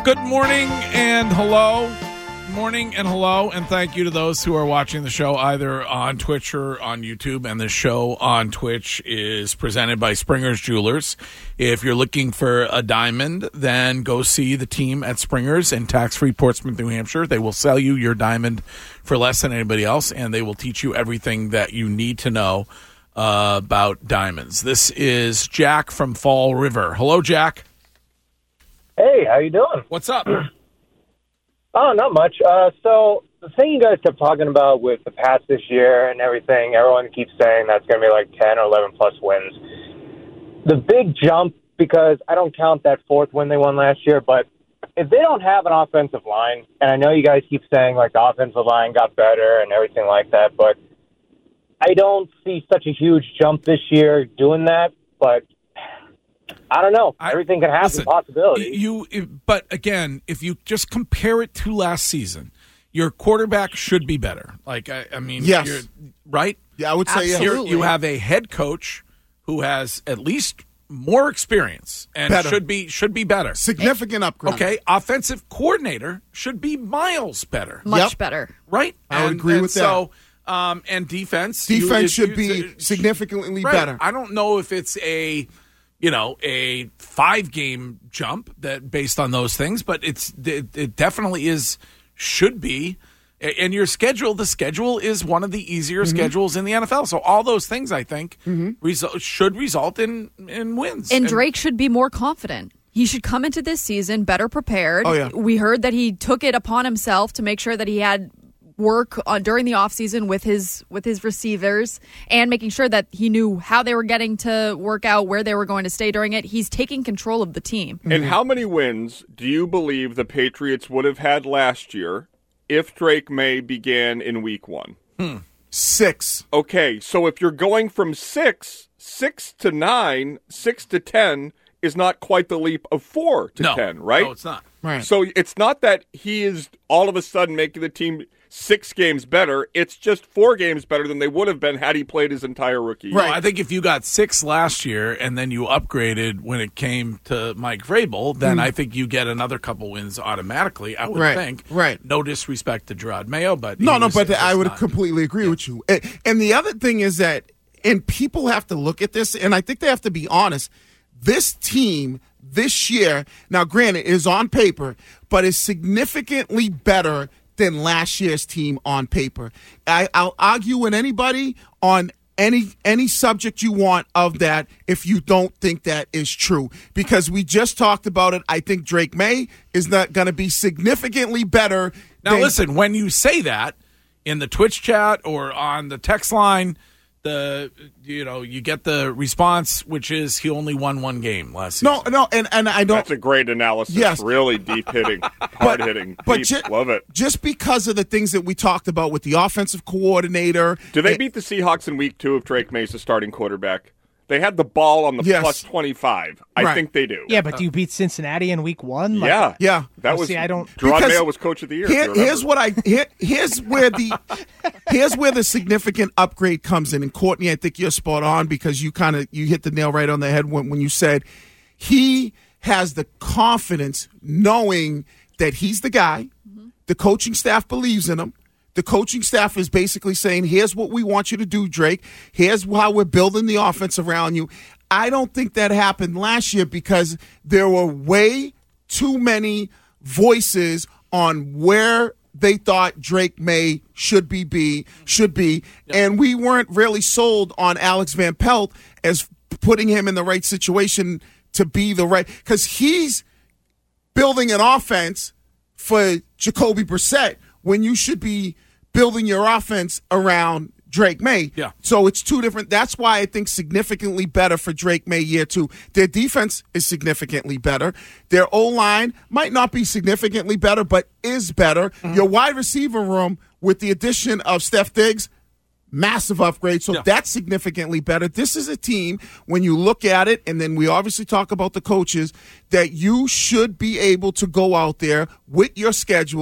Good morning and hello. Morning and hello, and thank you to those who are watching the show either on Twitch or on YouTube. And the show on Twitch is presented by Springer's Jewelers. If you're looking for a diamond, then go see the team at Springer's in tax-free Portsmouth, New Hampshire. They will sell you your diamond for less than anybody else, and they will teach you everything that you need to know about diamonds. This is Jack from Fall River. Hello, Jack. Hey, how you doing? What's up? Oh, not much. So the thing you guys kept talking about with the Pats this year and everything, everyone keeps saying that's going to be like 10 or 11 plus wins. The big jump, because I don't count that fourth win they won last year, but if they don't have an offensive line, and I know you guys keep saying like the offensive line got better and everything like that, but I don't see such a huge jump this year doing that, but I don't know. Everything can happen, possibility. But again, if you just compare it to last season, your quarterback should be better. Like, I mean, yes. Right? Yeah, I would say yes. You have a head coach who has at least more experience and should be better. Significant upgrade. Okay, offensive coordinator should be miles better. Much better. Right? I would agree with that. So, and defense. Defense should be significantly better. I don't know if it's a 5-game jump that based on those things, but it definitely should be. And the schedule is one of the easier schedules in the NFL. So all those things, I think, should result in wins. And Drake should be more confident. He should come into this season better prepared. Oh, yeah. We heard that he took it upon himself to make sure that he had work during the offseason with his receivers and making sure that he knew how they were getting to work out, where they were going to stay during it. He's taking control of the team. And how many wins do you believe the Patriots would have had last year if Drake May began in week 1? 6. Okay, so if you're going from 6 to 9, 6 to 10 is not quite the leap of 4 to 10, right? No, it's not. Right. So it's not that he is all of a sudden making the team 6 games better. It's just 4 games better than they would have been had he played his entire rookie year. Right. I think if you got 6 last year and then you upgraded when it came to Mike Vrabel, then I think you get another couple wins automatically, I would think. Right. No disrespect to Gerard Mayo, but... I would completely agree with you. And the other thing is that, and people have to look at this, and I think they have to be honest, this team this year, now granted, is on paper, but is significantly better than last year's team on paper. I'll argue with anybody on any subject you want of that if you don't think that is true. Because we just talked about it. I think Drake May is not going to be significantly better. Now, listen, when you say that in the Twitch chat or on the text line, you get the response, which is he only won 1 game last season. No, and I don't. That's a great analysis. Yes. Really deep hitting, hard hitting. Love it. Just because of the things that we talked about with the offensive coordinator. Do they beat the Seahawks in week 2 if Drake May's the starting quarterback? They had the ball on the plus 25. I think they do. Yeah, but do you beat Cincinnati in week 1? Yeah. That was. I don't. Gerard Mayo was coach of the year. Here's where the significant upgrade comes in. And Courtney, I think you're spot on because you hit the nail right on the head when you said he has the confidence knowing that he's the guy. Mm-hmm. The coaching staff believes in him. The coaching staff is basically saying, here's what we want you to do, Drake. Here's how we're building the offense around you. I don't think that happened last year because there were way too many voices on where they thought Drake May should be, and we weren't really sold on Alex Van Pelt as putting him in the right situation to be the right, because he's building an offense for Jacoby Brissett when you should be building your offense around Drake May. Yeah. So it's two different. That's why I think significantly better for Drake May year 2. Their defense is significantly better. Their O-line might not be significantly better, but is better. Mm-hmm. Your wide receiver room with the addition of Steph Diggs, massive upgrade. So that's significantly better. This is a team, when you look at it, and then we obviously talk about the coaches, that you should be able to go out there with your schedule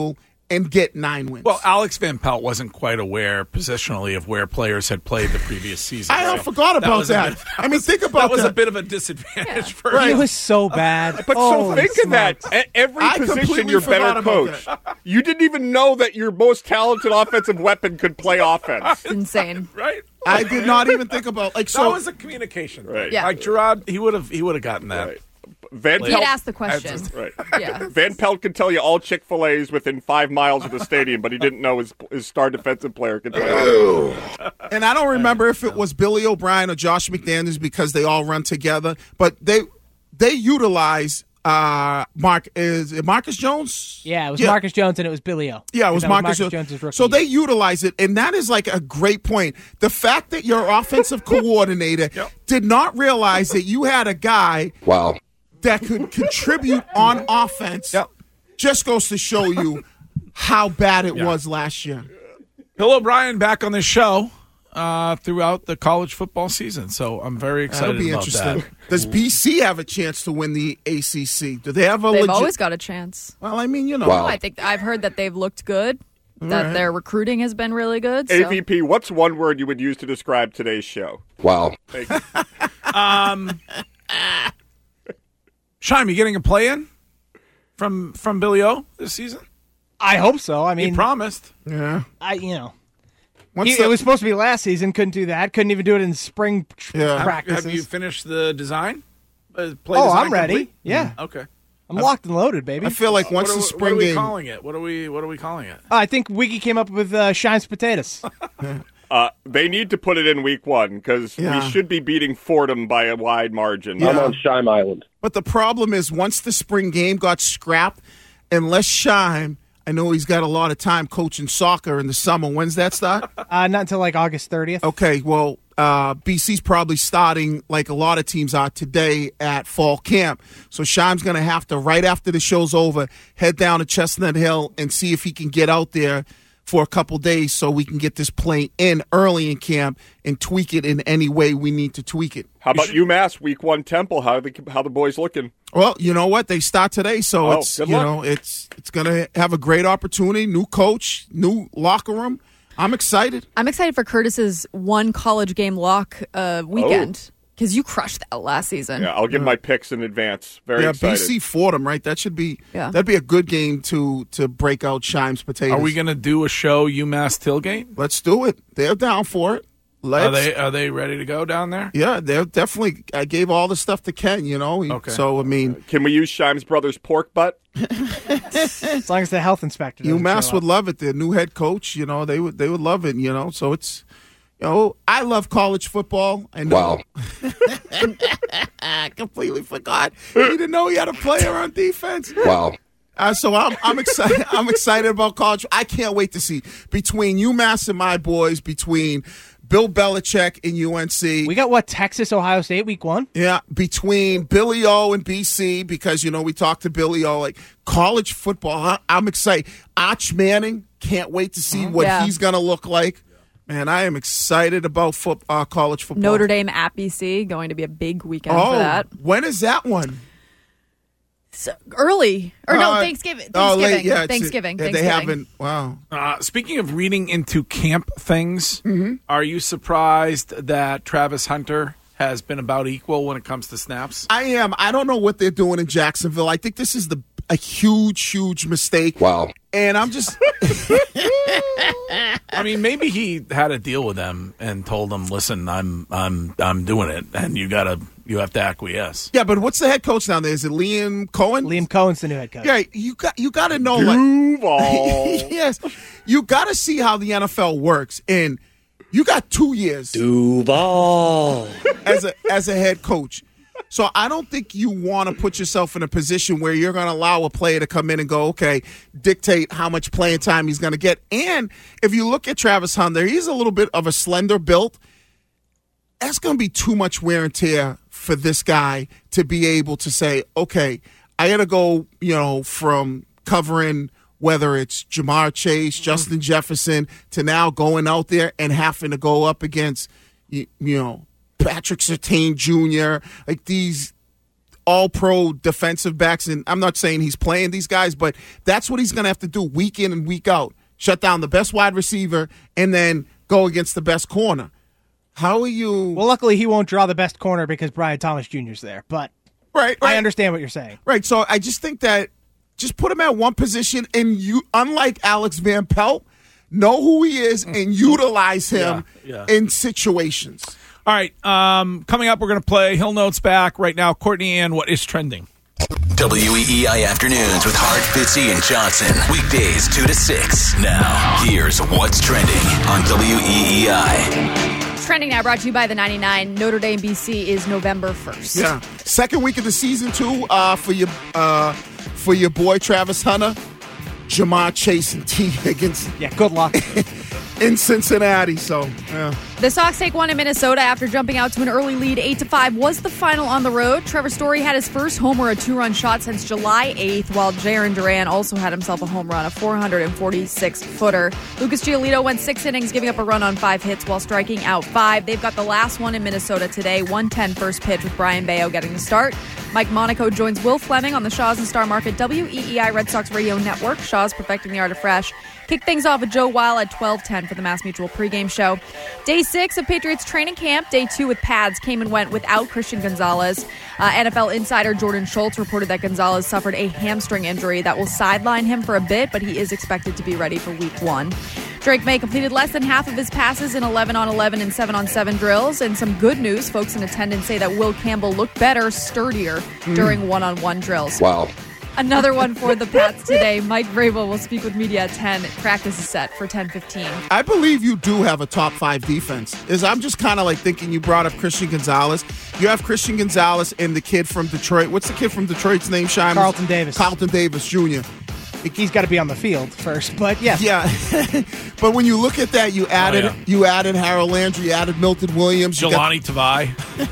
and get 9 wins. Well, Alex Van Pelt wasn't quite aware positionally of where players had played the previous season. I forgot about was a that. bit- I mean, think about that was that. a bit of a disadvantage for Right. He him. was so bad. But Holy so think of smokes. that. At every I position, completely you're better forgot about coach. You didn't even know that your most talented offensive weapon could play offense. It's insane. Right? I did not even think about That so. was a communication. Right. Yeah. Like Gerard, he would have gotten that. Right. Van He had Pelt, asked the question. right. Yeah. Van Pelt could tell you all Chick-fil-A's within 5 miles of the stadium, but he didn't know his star defensive player could play offense. And I don't remember if it was Billy O'Brien or Josh McDaniels because they all run together, but they utilize is it Marcus Jones? Yeah, it was Marcus Jones and it was Billy O. Yeah, it was That Marcus Jones' rookie So they year. utilize it, and that is like a great point. The fact that your offensive coordinator did not realize that you had a guy that could contribute on offense just goes to show you how bad it was last year. Bill O'Brien back on this show throughout the college football season, so I'm very excited That'll be about interesting. that. Does BC have a chance to win the ACC? Do they have a They've legit? always got a chance. Well, I mean, I think I've heard that they've looked good, that their recruiting has been really good. So. AVP, what's one word you would use to describe today's show? Wow. Thank you. Shime, you getting a play-in from Billy O this season? I hope so. I He mean, promised. Yeah. it was supposed to be last season. Couldn't do that. Couldn't even do it in spring practices. Have you finished the design? Play Oh, design I'm ready. complete? Yeah, Okay. I'm locked and loaded, baby. I feel like once what the are spring we game. calling it? What are we calling it? I think Wiggy came up with Shine's potatoes. They need to put it in week 1 because we should be beating Fordham by a wide margin. Yeah. I'm on Shime Island. But the problem is once the spring game got scrapped, unless Shime, I know he's got a lot of time coaching soccer in the summer. When's that start? Not until like August 30th. Okay, well, BC's probably starting like a lot of teams are today at fall camp. So Shime's going to have to, right after the show's over, head down to Chestnut Hill and see if he can get out there for a couple days so we can get this play in early in camp and tweak it in any way we need to tweak it. How about UMass week 1 Temple? How the boys looking? Well, you know what? They start today, so it's good luck. it's going to have a great opportunity. New coach, new locker room. I'm excited. I'm excited for Curtis's one college game lock weekend because you crushed that last season. Yeah, I'll give my picks in advance. Very excited. BC Fordham, right? That should be Yeah. that'd be a good game to break out Shime's potatoes. Are we going to do a show UMass tailgate? Let's do it. They're down for it. Are they ready to go down there? Yeah, they're definitely. I gave all the stuff to Ken. Okay. So I mean, Can we use Shime's brother's pork butt? As long as the health inspector doesn't UMass show would up. love it. Their new head coach, they would love it. So it's, I love college football. I know. Wow. I completely forgot. He didn't know he had a player on defense. Wow. So I'm excited. I'm excited about college. I can't wait to see between UMass and my boys, between Bill Belichick and UNC. We got Texas, Ohio State, week 1. Yeah, between Billy O and BC, because we talked to Billy O, like college football. I'm excited. Arch Manning, can't wait to see what he's gonna look like. Man, I am excited about college football. Notre Dame at BC, going to be a big weekend for that. When is that one? So, early. Or no, Thanksgiving. Late, yeah, Thanksgiving. They haven't. Wow. Speaking of reading into camp things, Mm-hmm. are you surprised that Travis Hunter has been about equal when it comes to snaps? I am. I don't know what they're doing in Jacksonville. I think this is a huge mistake. Wow. And I'm just. I mean, maybe he had a deal with them and told them, "Listen, I'm doing it, and you have to acquiesce." Yeah, but what's the head coach down there? Is it Liam Cohen? Liam Cohen's the new head coach. Yeah, you got to know. Duval. Yes, you got to see how the NFL works, and you got 2 years Duval. as a head coach. So I don't think you want to put yourself in a position where you're going to allow a player to come in and go, okay, dictate how much playing time he's going to get. And if you look at Travis Hunter, he's a little bit of a slender build. That's going to be too much wear and tear for this guy to be able to say, okay, I got to go, from covering whether it's Jamar Chase, Justin Jefferson, to now going out there and having to go up against, Patrick Surtain Jr., like these all-pro defensive backs, and I'm not saying he's playing these guys, but that's what he's going to have to do week in and week out. Shut down the best wide receiver and then go against the best corner. How are you? Well, luckily he won't draw the best corner because Brian Thomas Jr.'s there, but right. I understand what you're saying. Right, so I just think that just put him at one position, and you, unlike Alex Van Pelt, know who he is and utilize him in situations. All right, coming up, we're going to play Hill Notes back. Right now, Courtney Ann, what is trending? WEEI Afternoons with Hart, Fitzy, and Johnson. Weekdays 2 to 6. Now, here's what's trending on WEEI. Trending now brought to you by the 99. Notre Dame BC is November 1st. Yeah. Second week of the season, too, for your boy Travis Hunter, Jamar Chase, and T. Higgins. Yeah, good luck. In Cincinnati, so, yeah. The Sox take one in Minnesota after jumping out to an early lead. 8-5 was the final on the road. Trevor Story had his first homer, a 2-run shot since July 8th, while Jarren Duran also had himself a home run, a 446-footer. Lucas Giolito went 6 innings, giving up a run on 5 hits while striking out 5. They've got the last one in Minnesota today, 1:10 first pitch with Brian Bayo getting the start. Mike Monaco joins Will Fleming on the Shaw's and Star Market WEEI Red Sox Radio Network. Shaw's perfecting the art of fresh. Kick things off with Joe Weil at 12:10 for the Mass Mutual pregame show. Day 6 of Patriots training camp. Day 2 with pads came and went without Christian Gonzalez. NFL insider Jordan Schultz reported that Gonzalez suffered a hamstring injury that will sideline him for a bit, but he is expected to be ready for week 1. Drake May completed less than half of his passes in 11-on-11 and 7-on-7 drills. And some good news, folks in attendance say that Will Campbell looked better, sturdier during one-on-one drills. Wow. Another one for the Pats today. Mike Vrabel will speak with media at 10. Practice is set for 10:15. I believe you do have a top 5 defense. I'm just kind of like thinking you brought up Christian Gonzalez. You have Christian Gonzalez and the kid from Detroit. What's the kid from Detroit's name, Shime? Carlton Davis. Carlton Davis Jr. He's got to be on the field first, but yes. Yeah. But when you look at that, you added Harold Landry, you added Milton Williams. Jelani Tavai.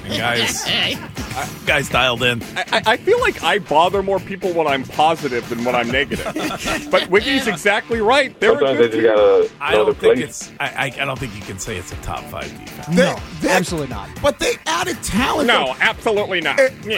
Guys dialed in. I feel like I bother more people when I'm positive than when I'm negative. But Wiggy's exactly right. Sometimes they just gotta I don't think you can say it's a top 5 defense. No, absolutely not. But they added talent. No, absolutely not.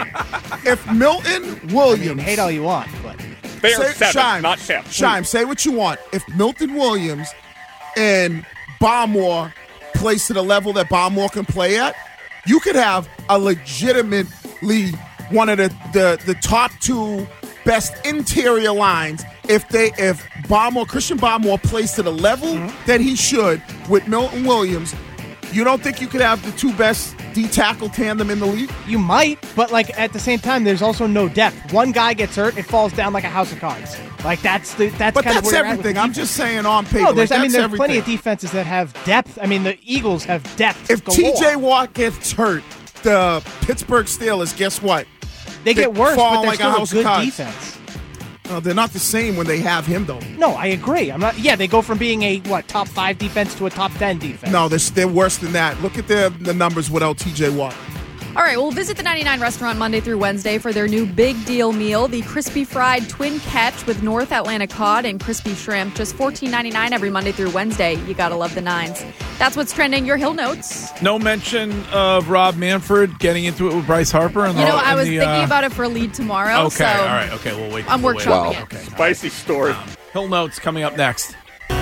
If Milton Williams... hate all you want, but... They are 7, not 10. Shime, say what you want. If Milton Williams and Barmore plays to the level that Barmore can play at, you could have a legitimately one of the top 2 best interior lines if Christian Barmore plays to the level that he should with Milton Williams. You don't think you could have the 2 best D-tackle tandem in the league? You might, but at the same time, there's also no depth. One guy gets hurt, it falls down like a house of cards. That's everything. I'm just saying on paper. No, there's plenty of defenses that have depth. The Eagles have depth. If T.J. Watt gets hurt, the Pittsburgh Steelers, guess what? They get worse, but they're still a good defense. They're not the same when they have him, though. No, I agree. They go from being a top 5 defense to a top 10 defense. No, they're worse than that. Look at the numbers without T.J. Watt. All right, we'll visit the 99 restaurant Monday through Wednesday for their new big deal meal, the crispy fried twin catch with North Atlantic cod and crispy shrimp, just $14.99 every Monday through Wednesday. You gotta love the 9s. That's what's trending. Your Hill Notes. No mention of Rob Manfred getting into it with Bryce Harper. I was thinking about it for a lead tomorrow. Okay, so all right, okay, we'll wait. I'm workshopping it. Okay, spicy story. Hill Notes coming up next.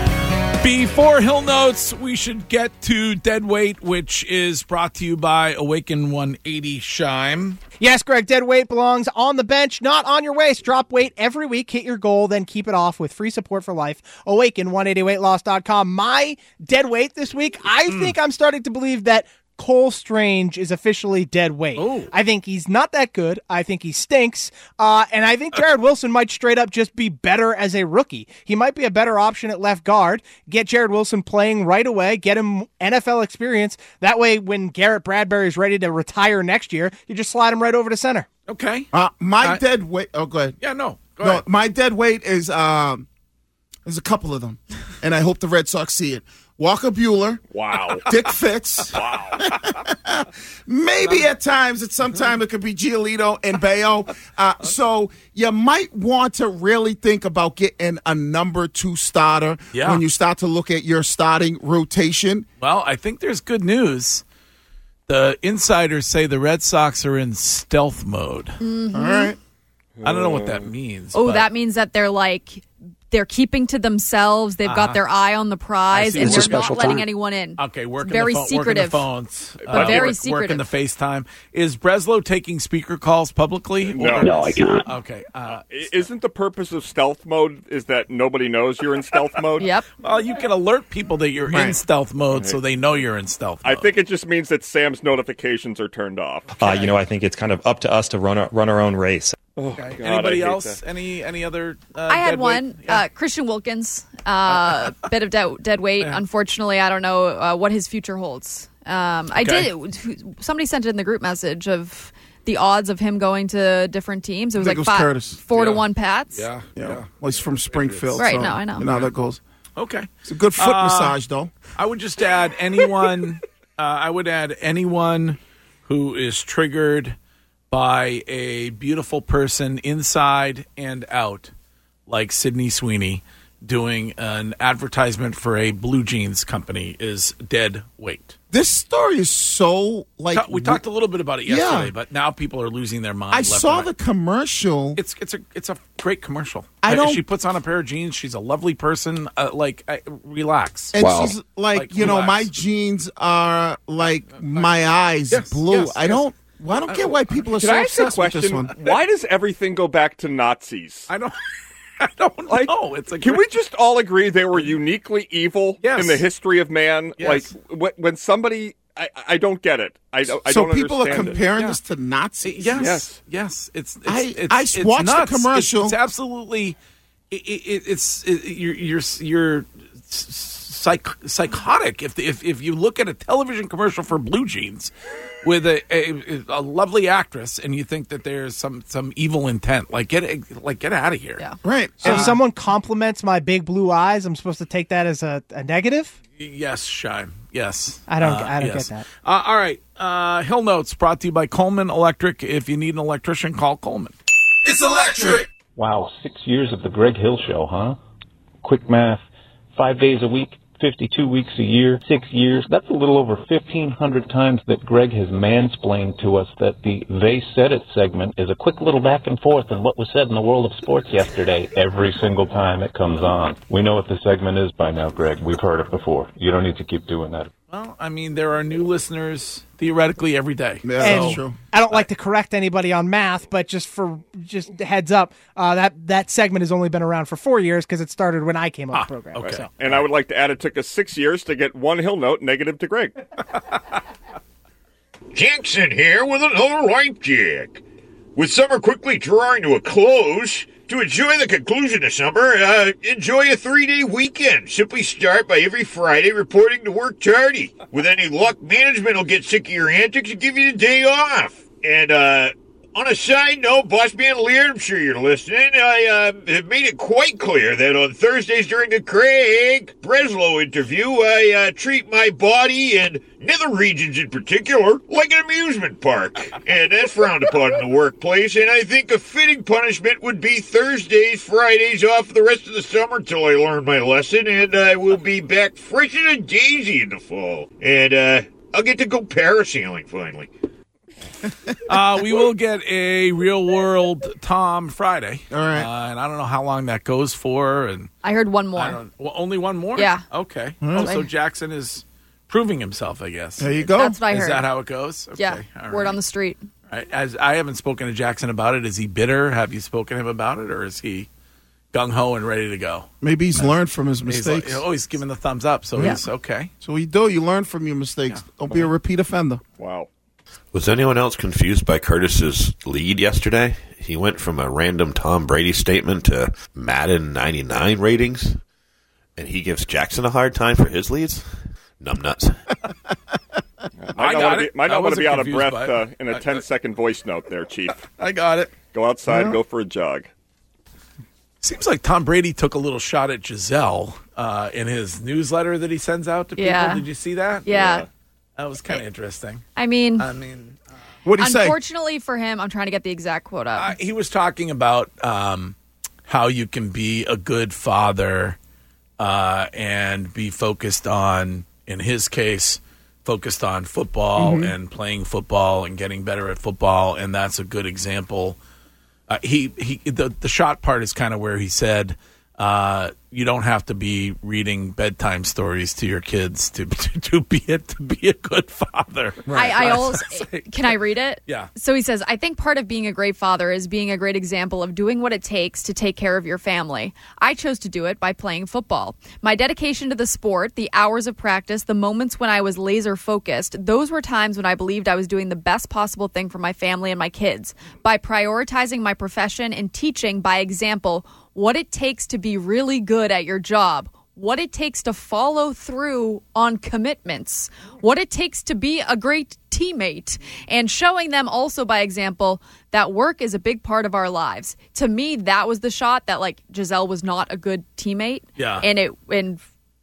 Before Hill Notes, we should get to Dead Weight, which is brought to you by Awaken 180 Shime. Yes, Greg, dead weight belongs on the bench, not on your waist. Drop weight every week, hit your goal, then keep it off with free support for life. Awaken 180weightloss.com. My dead weight this week, I think I'm starting to believe that Cole Strange is officially dead weight. Ooh. I think he's not that good. I think he stinks. And I think Jared Wilson might straight up just be better as a rookie. He might be a better option at left guard. Get Jared Wilson playing right away. Get him NFL experience. That way, when Garrett Bradbury is ready to retire next year, you just slide him right over to center. Okay. My dead weight... Oh, go ahead. Yeah, no. Go ahead. My dead weight is... there's a couple of them, and I hope the Red Sox see it. Walker Buehler. Wow. Dick Fitz. Wow. Maybe at some time it could be Giolito and Bayo. So you might want to really think about getting a number 2 starter when you start to look at your starting rotation. Well, I think there's good news The insiders say the Red Sox are in stealth mode. Mm-hmm. All right. I don't know what that means. Oh, but that means that they're keeping to themselves. They've got their eye on the prize, see. and It's they're a not special letting time. anyone in. Okay, working very the phone, secretive, working the phones, but very working secretive. the FaceTime. Is Breslow taking speaker calls publicly? No. No, I can't. Okay. Isn't the purpose of stealth mode is that nobody knows you're in stealth mode? Yep. Well, you can alert people that you're in Right. stealth mode, so they know you're in stealth I mode. think it just means that Sam's notifications are turned off. I think it's kind of up to us to run our own race. Okay. God, Anybody I hate else? that. Any other? I had dead one. weight? Yeah. Christian Wilkins, bit of dead weight. Yeah. Unfortunately, I don't know what his future holds. Somebody sent it in the group message of the odds of him going to different teams. It was I think like it was Curtis. 4 to Yeah. 1 Pats. Yeah. Well, he's from Springfield. Right, so no, I know. You know how that goes. Okay. It's a good foot massage, though. I would just add anyone. I would add anyone who is triggered by a beautiful person inside and out, like Sydney Sweeney doing an advertisement for a blue jeans company, is dead weight. This story is so like We talked a little bit about it yesterday, Yeah. but now people are losing their mind. I left saw and the right. commercial. It's a great commercial. I don't- She puts on a pair of jeans. She's a lovely person. Relax. And Wow. she's like, Like, you know, relax. my jeans are like my eyes Yes, blue. yes, I don't get why people are Can so I ask a obsessed with this question? one. Why does everything go back to Nazis? I don't. I don't Like, know. It's a Can great- we just all agree they were uniquely evil Yes. in the history of man? Yes. Like when somebody, I don't get it. I So don't people are understand it. comparing Yeah. this to Nazis. Yes. It's I it's watched the nuts. commercial. It's absolutely. You're psychotic if you look at a television commercial for blue jeans with a lovely actress and you think that there's some evil intent. Get out of here. Yeah. Right. So if someone compliments my big blue eyes, I'm supposed to take that as a negative? Yes, Shime. Yes. I don't yes. get that. All right. Hill Notes brought to you by Coleman Electric. If you need an electrician, call Coleman. It's electric. Wow, 6 years of the Greg Hill Show, huh? Quick math. 5 days a week, 52 weeks a year, 6 years. That's a little over 1,500 times that Greg has mansplained to us that the They Said It segment is a quick little back and forth on what was said in the world of sports yesterday every single time it comes on. We know what the segment is by now, Greg. We've heard it before. You don't need to keep doing that. Well, I mean, there are new listeners theoretically every day. Yeah, And that's true. I don't like to correct anybody on math, but just heads up, that segment has only been around for 4 years because it started when I came on the program. okay. So. And I would like to add, it took us 6 years to get one Hill Note negative to Greg. Jackson here with another life jack. With summer quickly drawing to a close, to enjoy the conclusion of summer, enjoy a 3-day weekend. Simply start by every Friday reporting to work tardy. With any luck, management will get sick of your antics and give you the day off. And, on a side note, Boss Man Lear, I'm sure you're listening, I have made it quite clear that on Thursdays during the Craig Breslow interview, I treat my body and nether regions in particular like an amusement park. And that's frowned upon in the workplace, and I think a fitting punishment would be Thursdays, Fridays off for the rest of the summer till I learn my lesson, and I will be back fresh as a daisy in the fall. And I'll get to go parasailing finally. We will get a Real World Tom Friday. All right. And I don't know how long that goes for. And I heard one more. only one more? Yeah. Okay. Oh, so Jackson is proving himself, I guess. There you go. That's what I Is heard. that how it goes? Okay. Yeah. All Word right. on the street. All right. As I haven't spoken to Jackson about it. Is he bitter? Have you spoken to him about it? Or is he gung-ho and ready to go? Maybe he's learned from his He's like, mistakes. he's giving the thumbs up. So he's okay. So you do. You learn from your mistakes. Don't be a repeat offender. Wow. Was anyone else confused by Curtis's lead yesterday? He went from a random Tom Brady statement to Madden 99 ratings, and he gives Jackson a hard time for his leads? Numbnuts. Might not want to wasn't be out of confused breath by it. in a 10-second voice note there, Chief. I got it. Go outside and go for a jog. Seems like Tom Brady took a little shot at Giselle in his newsletter that he sends out to people. Yeah. Did you see that? Yeah. That was kind of interesting. I mean, What do you say? unfortunately for him, I'm trying to get the exact quote up. He was talking about how you can be a good father and be focused on, in his case, focused on football and playing football and getting better at football, and that's a good example. The shot part is kind of where he said, you don't have to be reading bedtime stories to your kids to be a good father. Can I read it? Yeah. So he says, I think part of being a great father is being a great example of doing what it takes to take care of your family. I chose to do it by playing football. My dedication to the sport, the hours of practice, the moments when I was laser focused, those were times when I believed I was doing the best possible thing for my family and my kids. By prioritizing my profession and teaching by example what it takes to be really good at your job, what it takes to follow through on commitments, what it takes to be a great teammate, and showing them also by example that work is a big part of our lives. To me, that was the shot that like Gisele was not a good teammate, and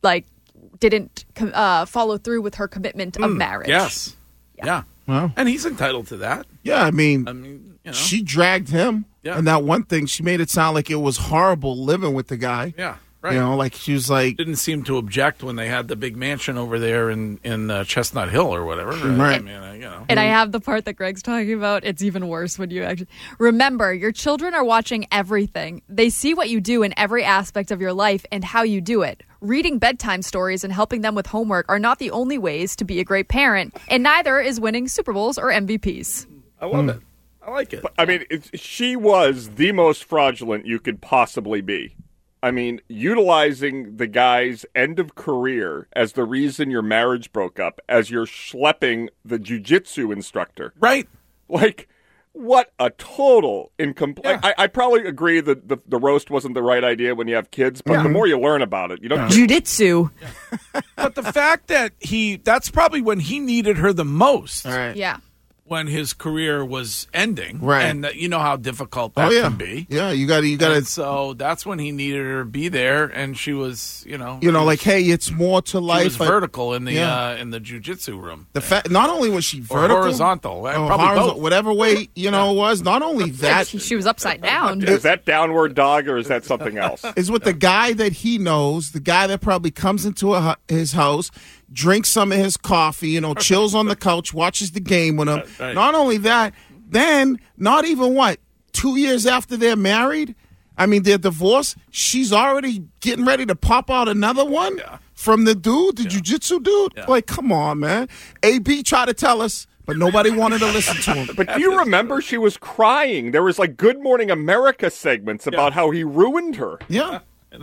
didn't follow through with her commitment of marriage. Yes, yeah. Well, and he's entitled to that. Yeah, I mean, you know. She dragged him. Yeah. And that one thing, she made it sound like it was horrible living with the guy. Yeah, right. You know, like she was like... Didn't seem to object when they had the big mansion over there in Chestnut Hill or whatever. Right. I mean, you know. And I have the part that Greg's talking about. It's even worse when you actually... Remember, your children are watching everything. They see what you do in every aspect of your life and how you do it. Reading bedtime stories and helping them with homework are not the only ways to be a great parent, and neither is winning Super Bowls or MVPs. I love it. I like it. But, I mean, she was the most fraudulent you could possibly be. I mean, utilizing the guy's end of career as the reason your marriage broke up, as you're schlepping the jiu-jitsu instructor. Right. Like, what a total incomplete. Yeah. I probably agree that the roast wasn't the right idea when you have kids, but the more you learn about it, you don't. Jiu-jitsu. But the fact that that's probably when he needed her the most. All right. Yeah. When his career was ending, right? And you know how difficult that can be. Yeah, you got to. So that's when he needed her to be there, and she was, like, hey, it's more to life. She was vertical in the jiu-jitsu room. The fact, not only was she vertical, or horizontal, probably both. Whatever way it was. Not only that, she was upside down. Is that downward dog or is that something else? Is with the guy that he knows, the guy that probably comes into his house, drinks some of his coffee, chills on the couch, watches the game with him. Right. Not only that, then not even 2 years after they're married, they're divorced, she's already getting ready to pop out another one from the dude, the jiu-jitsu dude. Yeah. Like, come on, man. AB tried to tell us, but nobody wanted to listen to him. But do you remember she was crying? There was Good Morning America segments about how he ruined her. Yeah.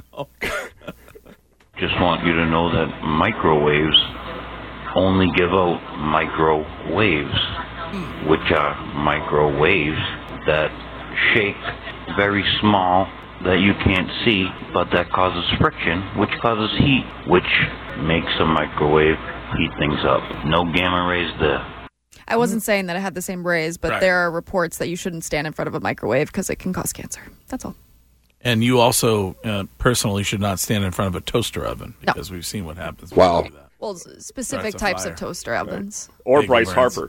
Just want you to know that microwaves only give out microwaves, which are microwaves that shake very small that you can't see, but that causes friction, which causes heat, which makes a microwave heat things up. No gamma rays there. I wasn't saying that it had the same rays, but there are reports that you shouldn't stand in front of a microwave because it can cause cancer. That's all. And you also personally should not stand in front of a toaster oven because we've seen what happens. Wow. When you do that. Well, specific types of toaster ovens. Right. Or Bryce Harper.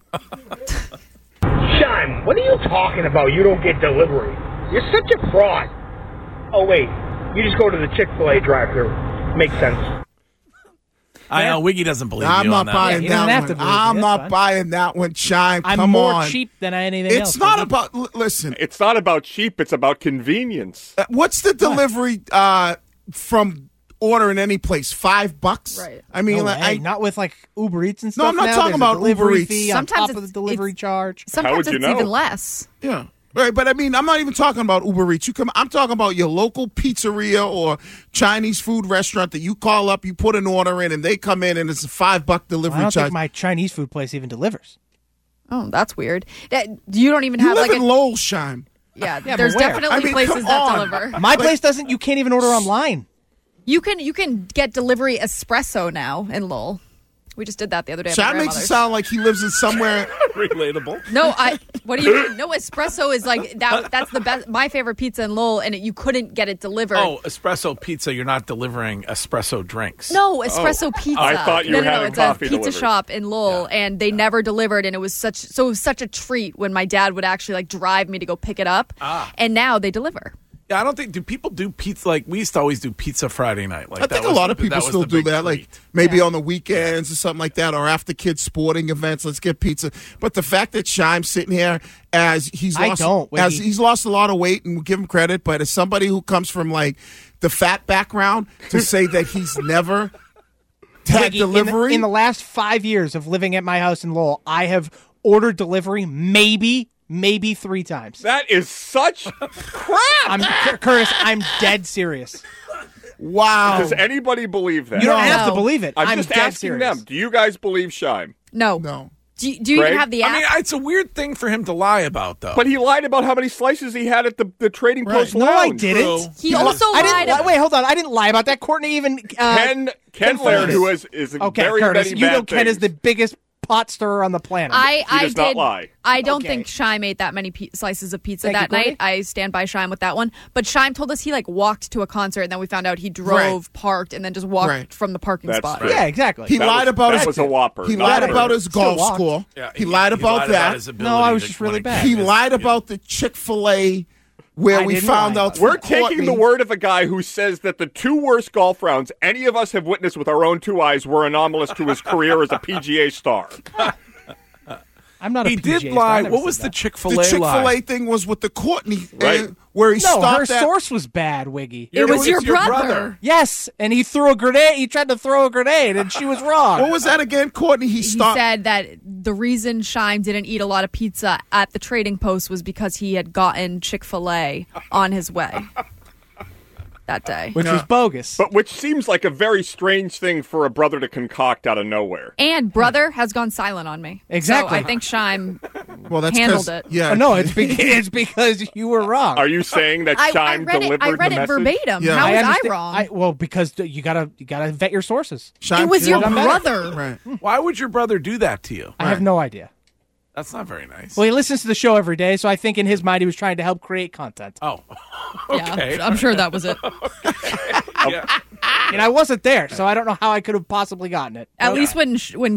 Sean, what are you talking about? You don't get delivery. You're such a fraud. Oh, wait. You just go to the Chick-fil-A drive-thru. Makes sense. I know Wiggy doesn't believe I'm you not on that. buying that one. I'm not buying that one, Chime. I'm Come more on. cheap than anything else. It's not about. Listen, it's not about cheap. It's about convenience. What's the delivery from ordering any place? $5? Right. I mean, not with Uber Eats and stuff. No, I'm not now. talking There's about a delivery Uber Eats. fee on top of the delivery charge. Sometimes it's even less. Yeah. Right, but I'm not even talking about Uber Eats. I'm talking about your local pizzeria or Chinese food restaurant that you call up, you put an order in, and they come in, and it's a $5 delivery I don't charge. think my Chinese food place even delivers. Oh, that's weird. You don't even have live in Lowell, Shime. Yeah, there's definitely places that deliver. My place doesn't. You can't even order online. You can get delivery espresso now in Lowell. We just did that the other day. Shime makes it sound like he lives in somewhere relatable. No, what do you mean? No, espresso is that. That's the best. My favorite pizza in Lowell, and you couldn't get it delivered. Oh, espresso pizza. You're not delivering espresso drinks. No, espresso pizza. I thought you were having it's coffee a pizza delivered. shop in Lowell, and they never delivered, and it was such a treat when my dad would actually drive me to go pick it up. And now they deliver. Yeah, I don't think. Do people do pizza like we used to always do pizza Friday night? Like I think a lot of people still do that, like maybe on the weekends or something like that, or after kids' sporting events. Let's get pizza. But the fact that Shime's sitting here as he's lost a lot of weight, and we'll give him credit, but as somebody who comes from like the fat background, to say that he's never had delivery in the last 5 years of living at my house in Lowell, I have ordered delivery maybe 3 times. That is such crap. Curtis, I'm dead serious. Wow. Does anybody believe that? You don't have to believe it. I'm just dead asking serious. them. Do you guys believe Shime? No. Do you even have the app? I mean, it's a weird thing for him to lie about, though. But he lied about how many slices he had at the Trading Post No, Lounge. I didn't. He also lied. Wait, hold on. I didn't lie about that. Courtney even Ken Laird, who is okay, very Curtis, many you bad know Ken is things. the biggest pot stirrer on the planet. He does not lie. I don't think Shime ate that many slices of pizza Thank that you, Courtney. night. I stand by Shime with that one. But Shime told us he walked to a concert, and then we found out he drove, parked, and then just walked from the parking spot. Right. Yeah, exactly. He lied about that was a whopper. He not lied true. about his golf walked. score. Yeah, he lied about that. his No, I was ability just to really win a bad. He game. lied about the Chick-fil-A where I we didn't found lie out about through We're taking Courtney. the word of a guy who says that the 2 worst golf rounds any of us have witnessed with our own 2 eyes were anomalous to his career as a PGA star. I'm not a He PGA did star. I lie. never What was said the that. Chick-fil-A The lie? Chick-fil-A thing was with the Courtney, Right. where he No, stopped her that. source was bad, Wiggy. It was it's your brother. Yes, and he threw a grenade. He tried to throw a grenade, and she was wrong. What was that again, Courtney? He He stopped. said that the reason Shime didn't eat a lot of pizza at the Trading Post was because he had gotten Chick-fil-A on his way that day. Which was bogus. But which seems like a very strange thing for a brother to concoct out of nowhere. And brother has gone silent on me. Exactly. So I think Shime well, that's handled 'cause- it. Yeah. Oh, no, it's because you were wrong. Are you saying that I Shime read delivered it. I read the it message? verbatim. Yeah. How was I understand- wrong? Well, because you gotta vet your sources. Shime it was your did- brother. Right. Why would your brother do that to you? I have no idea. That's not very nice. Well, he listens to the show every day, so I think in his mind he was trying to help create content. Oh, okay. Yeah, I'm sure that was it. Yeah. And I wasn't there, so I don't know how I could have possibly gotten it. At least when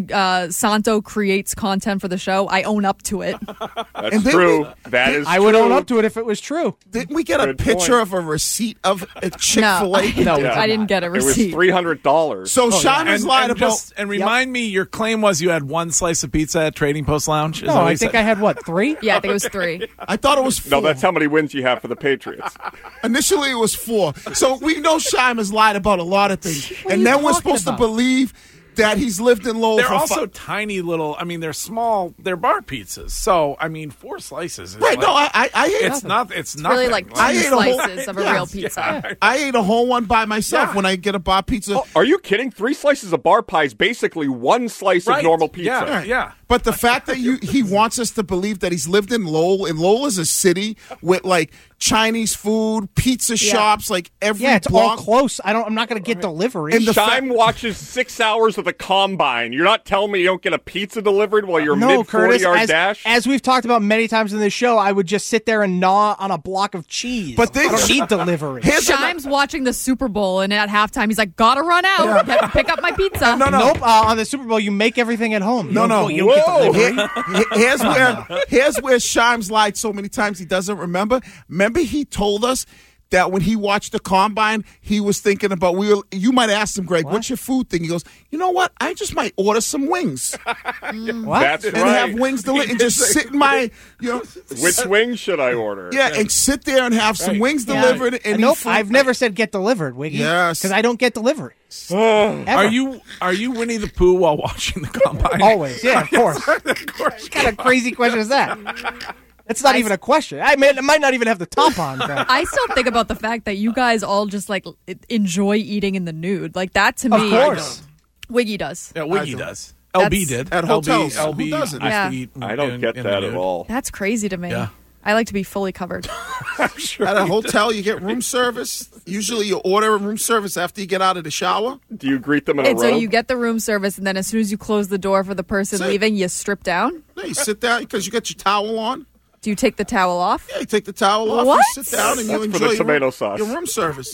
Santo creates content for the show, I own up to it. That's And then true. That is I would true. own up to it if it was true. Didn't we get a Good picture point. of a receipt of a Chick-fil-A? No, Yeah. I didn't get a It was receipt. $300. So Shime has lied and about. just, and remind me, your claim was you had 1 slice of pizza at Trading Post Lounge? Is that No, what I you think said? I had, 3? Yeah, I think it was 3. I thought it was 4. No, that's how many wins you have for the Patriots. Initially, it was 4. So we know Shime has lied about a lot of things, and then we're supposed to believe that he's lived in Lowell. They're for also tiny little. I mean, they're small. They're bar pizzas. So I mean, 4 slices. Is right. like, No, I ate. It's not. It's nothing. Really like 2 I ate a whole- slices of a yeah. real pizza. I ate a whole one by myself when I get a bar pizza. Are you kidding? 3 slices of bar pie is basically 1 slice Right. of normal pizza. Yeah. Yeah. But the fact that he wants us to believe that he's lived in Lowell, and Lowell is a city with like Chinese food, pizza shops, like every Yeah, it's block. all close. I'm not going to get delivery. And the Shime watches 6 hours of the combine. You're not telling me you don't get a pizza delivered while you're no, mid Curtis, 40-yard dash? as we've talked about many times in this show, I would just sit there and gnaw on a block of cheese. But I don't need delivery. Shime's watching the Super Bowl, and at halftime, he's like, gotta run out, pick up my pizza. Nope. On the Super Bowl, you make everything at home. No. You don't get delivery. Here's where Shimes lied so many times he doesn't remember. Remember, he told us that when he watched the combine, he was thinking about you might ask him, Greg, what's your food thing? He goes, you know what? I just might order some wings. What? That's And right. have wings delivered and just sit in my, Which wings should I order? Yeah, and sit there and have some wings delivered. And Nope, eat food. I've never said get delivered, Wiggy. Yes. Because I don't get delivery. Are you Winnie the Pooh while watching the combine? Always, yeah, of course. What kind of crazy question is that? It's not even a question. I mean, it might not even have the top on. Greg. I still think about the fact that you guys all just like enjoy eating in the nude. Like that to me, Of course. Wiggy does. Yeah, Wiggy does. That's- LB did. At hotels. LB Who doesn't? used Yeah. to eat I don't get in that the at nude. all. That's crazy to me. Yeah. I like to be fully covered. At a hotel, you get room service. Usually you order a room service after you get out of the shower. Do you greet them in a And row? so you get the room service, and then as soon as you close the door for the person Sit. leaving, you strip down. No, you sit down because you got your towel on. Do you take the towel off? Yeah, you take the towel off, What? you sit down, and That's you for enjoy the tomato your, sauce. your room service.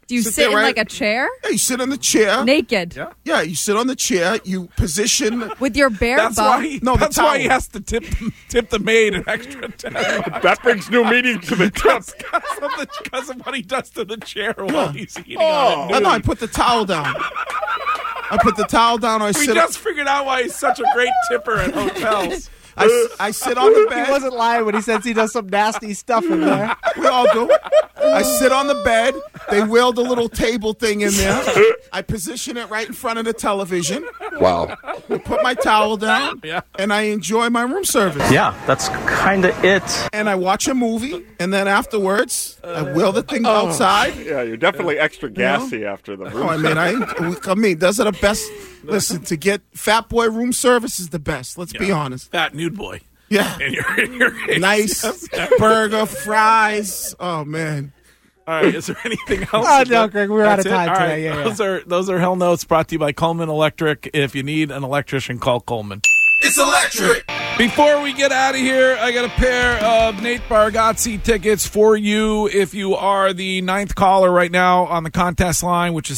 Do you Sit sit there, in right? like a chair? Yeah, you sit on the chair. Naked. Yeah, you sit on the chair. You position With your bare That's bum? why. No, the that's why he towel. has to tip the maid an extra $10. That brings new meaning to the tip. Because of what he does to the chair while he's eating on it. No, I put the towel down. I put the towel down. Or I We sit. just figured out why he's such a great tipper at hotels. I sit on the bed. He wasn't lying when he says he does some nasty stuff in there. We all do. I sit on the bed. They wheel the little table thing in there. I position it right in front of the television. Wow. I put my towel down. Yeah. And I enjoy my room service. Yeah, that's kind of it. And I watch a movie. And then afterwards, I wheel the thing outside. Yeah, you're definitely extra gassy after the room. Oh, I mean, those are the best. Listen, to get Fat Boy room service is the best. Let's be honest. Fat nude boy. Yeah. In your case. Nice burger, fries. Oh, man. All right, is there anything else? Oh, no, Greg, we're out of That's it? time All today. right. Yeah. Those are Hell Notes brought to you by Coleman Electric. If you need an electrician, call Coleman. It's electric. Before we get out of here, I got a pair of Nate Bargatze tickets for you if you are the 9th caller right now on the contest line, which is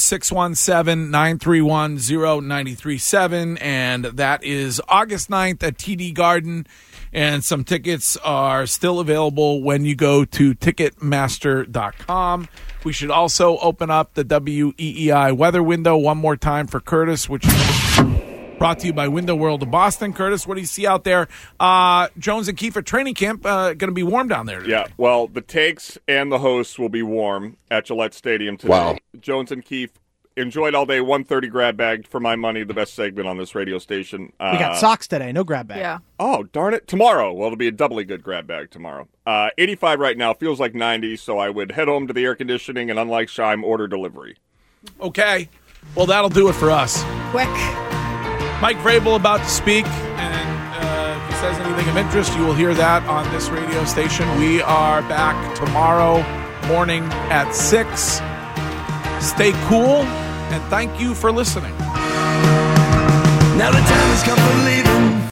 617-931-0937. And that is August 9th at TD Garden. And some tickets are still available when you go to Ticketmaster.com. We should also open up the WEEI weather window one more time for Curtis, which is brought to you by Window World of Boston. Curtis, what do you see out there? Jones and Keefe at training camp, going to be warm down there today. Yeah, well, the takes and the hosts will be warm at Gillette Stadium today. Wow. Jones and Keefe enjoyed all day. 1:30 grab bag, for my money, the best segment on this radio station. We got socks today, no grab bag. Yeah. Oh, darn it. Tomorrow. Well, it'll be a doubly good grab bag tomorrow. 85 right now. Feels like 90, so I would head home to the air conditioning and, unlike Scheim, order delivery. Okay. Well, that'll do it for us. Quick. Mike Vrabel about to speak, and if he says anything of interest, you will hear that on this radio station. We are back tomorrow morning at 6. Stay cool, and thank you for listening. Now the time has come for leaving.